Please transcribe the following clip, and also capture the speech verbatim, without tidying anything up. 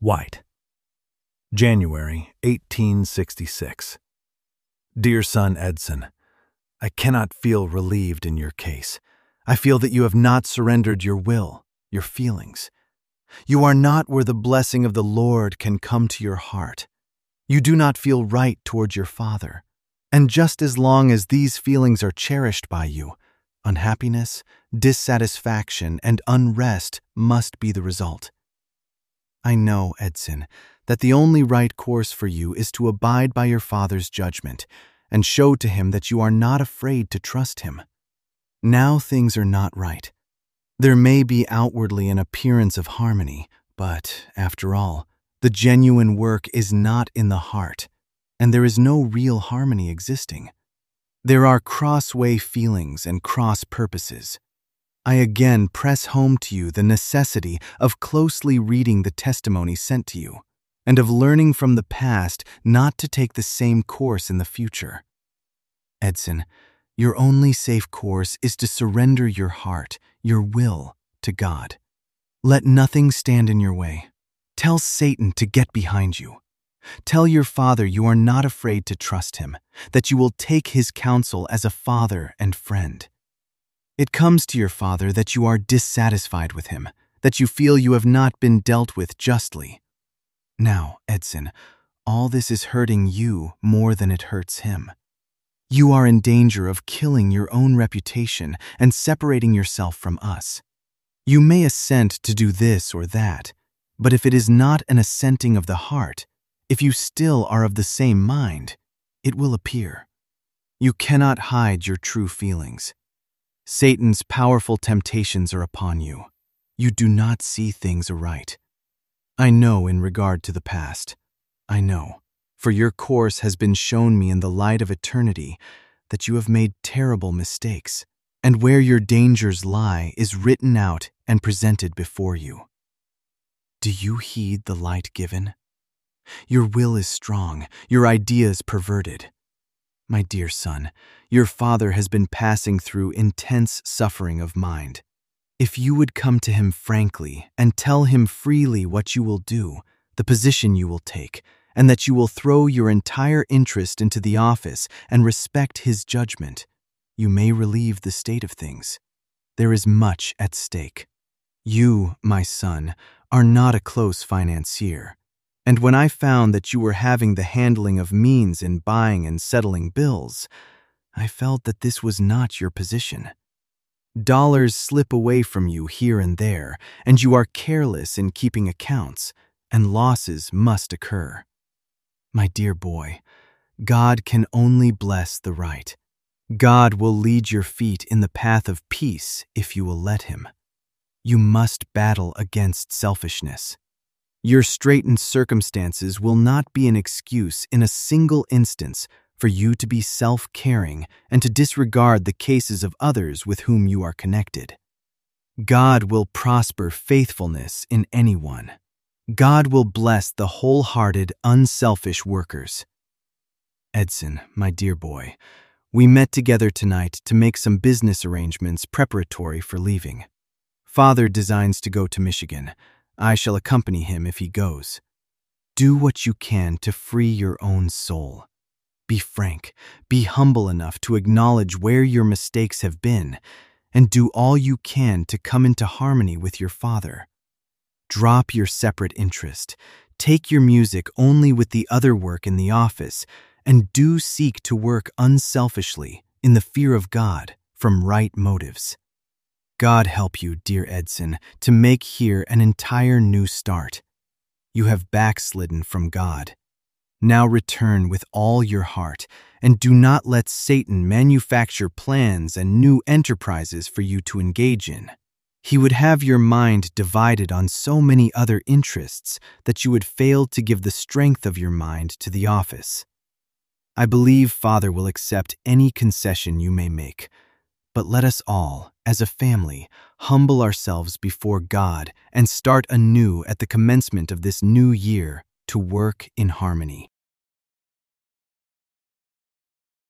White. January eighteen sixty-six. Dear son Edson, I cannot feel relieved in your case. I feel that you have not surrendered your will, your feelings. You are not where the blessing of the Lord can come to your heart. You do not feel right towards your father. And just as long as these feelings are cherished by you, unhappiness, dissatisfaction, and unrest must be the result. I know, Edson, that the only right course for you is to abide by your father's judgment and show to him that you are not afraid to trust him. Now things are not right. There may be outwardly an appearance of harmony, but, after all, the genuine work is not in the heart, and there is no real harmony existing. There are cross-way feelings and cross-purposes. I again press home to you the necessity of closely reading the testimony sent to you, and of learning from the past not to take the same course in the future. Edson, your only safe course is to surrender your heart, your will, to God. Let nothing stand in your way. Tell Satan to get behind you. Tell your father you are not afraid to trust him, that you will take his counsel as a father and friend. It comes to your father that you are dissatisfied with him, that you feel you have not been dealt with justly. Now, Edson, all this is hurting you more than it hurts him. You are in danger of killing your own reputation and separating yourself from us. You may assent to do this or that, but if it is not an assenting of the heart, if you still are of the same mind, it will appear. You cannot hide your true feelings. Satan's powerful temptations are upon you. You do not see things aright. I know in regard to the past. I know, for your course has been shown me in the light of eternity, that you have made terrible mistakes, and where your dangers lie is written out and presented before you. Do you heed the light given? Your will is strong, your ideas perverted. My dear son, your father has been passing through intense suffering of mind. If you would come to him frankly and tell him freely what you will do, the position you will take, and that you will throw your entire interest into the office and respect his judgment, you may relieve the state of things. There is much at stake. You, my son, are not a close financier. And when I found that you were having the handling of means in buying and settling bills, I felt that this was not your position. Dollars slip away from you here and there, and you are careless in keeping accounts, and losses must occur. My dear boy, God can only bless the right. God will lead your feet in the path of peace if you will let him. You must battle against selfishness. Your straitened circumstances will not be an excuse in a single instance for you to be self-caring and to disregard the cases of others with whom you are connected. God will prosper faithfulness in anyone. God will bless the wholehearted, unselfish workers. Edson, my dear boy, we met together tonight to make some business arrangements preparatory for leaving. Father designs to go to Michigan. I shall accompany him if he goes. Do what you can to free your own soul. Be frank, be humble enough to acknowledge where your mistakes have been, and do all you can to come into harmony with your father. Drop your separate interest, take your music only with the other work in the office, and do seek to work unselfishly, in the fear of God, from right motives. God help you, dear Edson, to make here an entire new start. You have backslidden from God. Now return with all your heart, and do not let Satan manufacture plans and new enterprises for you to engage in. He would have your mind divided on so many other interests that you would fail to give the strength of your mind to the office. I believe Father will accept any concession you may make, but let us all, as a family, humble ourselves before God and start anew at the commencement of this new year to work in harmony.